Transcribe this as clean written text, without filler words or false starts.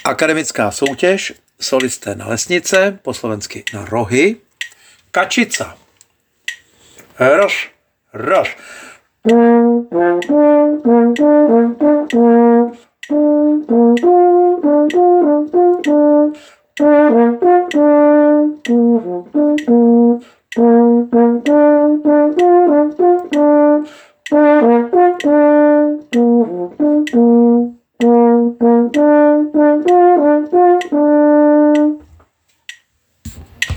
Akademická soutěž, solisté na lesnice, po slovensky na rohy. Kačica. Rož, rož.